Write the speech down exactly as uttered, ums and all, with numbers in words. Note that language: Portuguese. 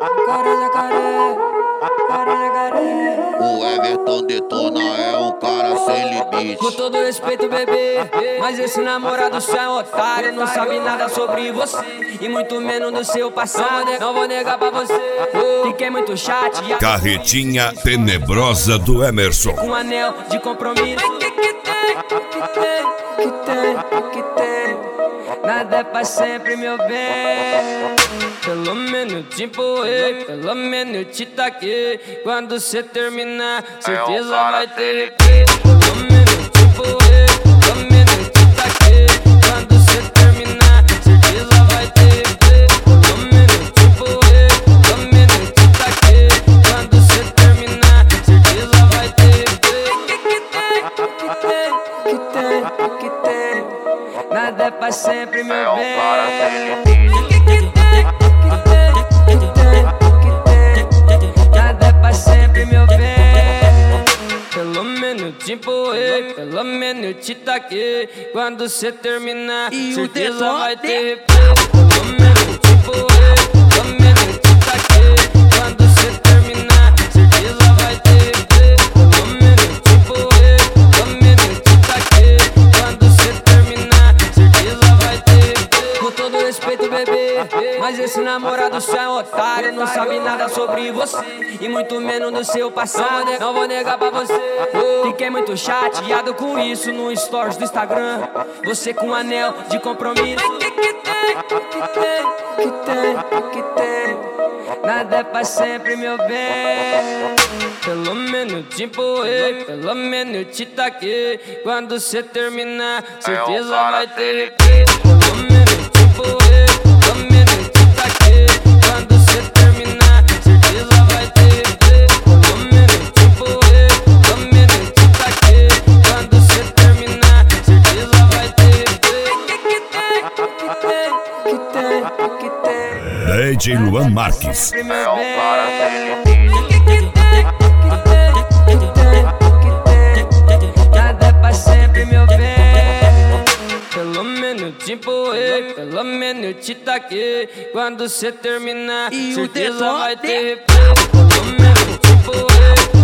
O Everton Detona é um cara sem limite. Com todo respeito, bebê, mas esse namorado seu é um otário. Não sabe nada sobre você e muito menos do seu passado. Não vou negar pra você, fiquei muito chateado. Carretinha tenebrosa do Emerson. Com um anel de compromisso. O que que tem? O que tem? O que tem? O que tem? Nada é pra sempre, meu bem. Pelo menos eu te empurrei, pelo menos eu te taquei. Quando cê terminar, certeza vai ter replay. Pelo menos eu te empurrei, pelo menos eu te taquei. Quando cê terminar, certeza vai ter replay. Pelo menos eu te empurrei, pelo menos eu te taquei. Quando cê terminar, certeza vai ter replay. O que que tem? O que tem? O que tem? O que tem? Nada é pra sempre, meu bem. Nada é pra sempre, meu bem. Pelo menos eu te empurrei, pelo menos eu te taquei. Quando cê terminar, certeza vai ter replay. Pelo menos eu te empurrei, pelo menos eu te taquei. Quando cê terminar, certeza vai ter replay. Pelo menos eu te empurrei, pelo menos eu te taquei. Quando cê terminar, certeza vai ter replay. Com todo respeito, bebê, mas esse namorado seu é um otário. Não sabe nada sobre você e muito menos do seu passado. Não vou negar pra você, fiquei muito chateado com isso no stories do Instagram. Você com um anel de compromisso. O que que tem? O que tem? O que tem? O que tem? Nada é pra sempre, meu bem. Pelo menos eu te empurrei, pelo menos eu te taquei. Quando cê terminar, certeza vai ter replay. Pelo menos eu te empurrei, pelo menos eu te taquei. Quando cê terminar, certeza vai ter replay. Pelo menos eu te empurrei, pelo menos eu te taquei. Quando cê terminar, certeza vai ter replay. O que que tem? O que tem? O que tem? O que tem? D J Luan Marques. É um cara sem limite. Nada é pra sempre, meu bem. Pelo menos eu te empurrei, pelo menos eu te taquei. Quando cê terminar, certeza vai ter replay. Pelo menos eu te empurrei.